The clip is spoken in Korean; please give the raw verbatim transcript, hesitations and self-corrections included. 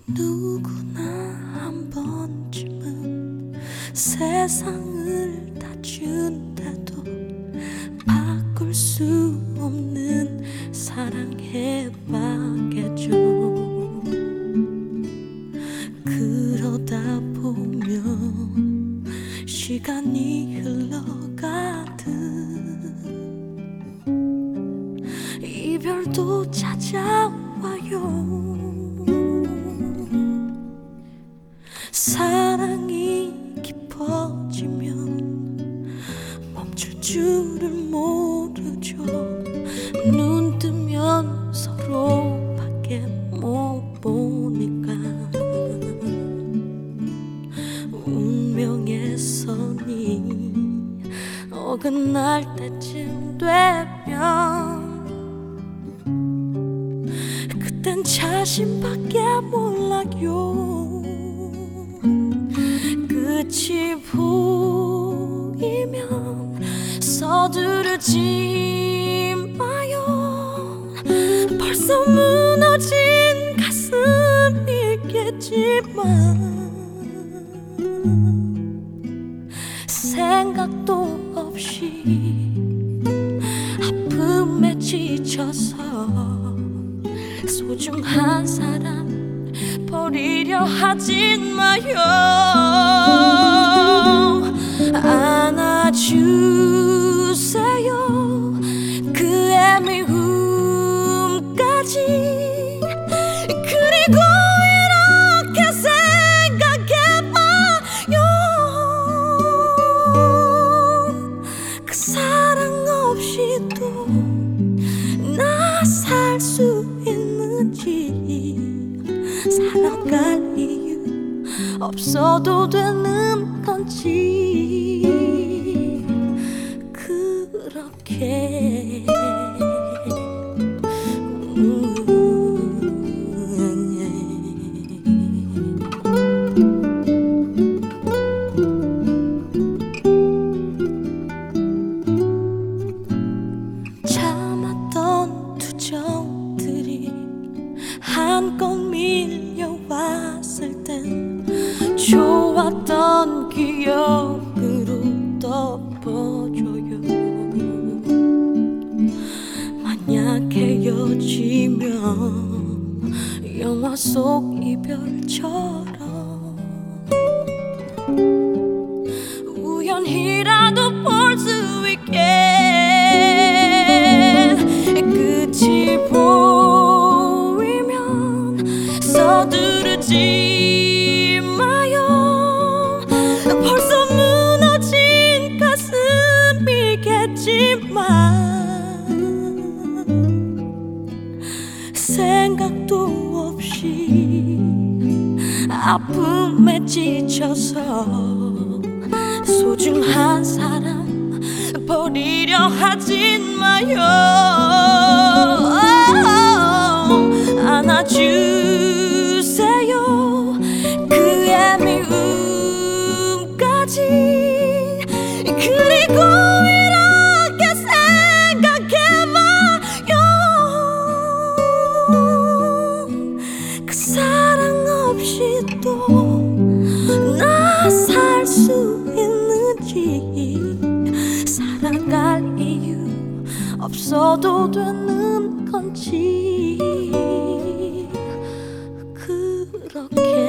누구나 한 번쯤은 세상을 다 준다도 바꿀 수 없는 사랑해봤겠죠. 그러다 보면 시간이 흘러가듯 이별도 찾아와요. 사랑이 깊어지면 멈출 줄을 모르죠. 눈 뜨면 서로밖에 못 보니까 운명의 선이 어긋날 때쯤 되면 그땐 자신밖에 몰라요. 끝이 보이면 서두르지 마요. 벌써 무너진 가슴이겠지만 생각도 없이 아픔에 지쳐서 소중한 사람 버리려 하진 마요. 안아주세요. 그의 미움까지. 그리고 이렇게 생각해봐요. 그 사랑 없이도 나 살 수 있는지, 살아갈 이유 없어도 되는 건지, 그렇게 참았던 투정들이 한껏 밀려왔을 땐 좋았던 기억으로 덮어줘요. 만약 헤어지면 영화 속 이별처럼 우연히라도 볼 수 있게 끝이 보이면 서두르지 마요. 벌써 무너진 가슴이겠지만 생각도 없이 아픔에 지쳐서 소중한 사람 버리려 하진 마요. 안아주세요. 그의 미움까지. 그리고 이렇게 생각해봐요. 그 사랑 없이도 나 살 수 있는지, 살아갈 이유 없어도 되는 건지, 그렇게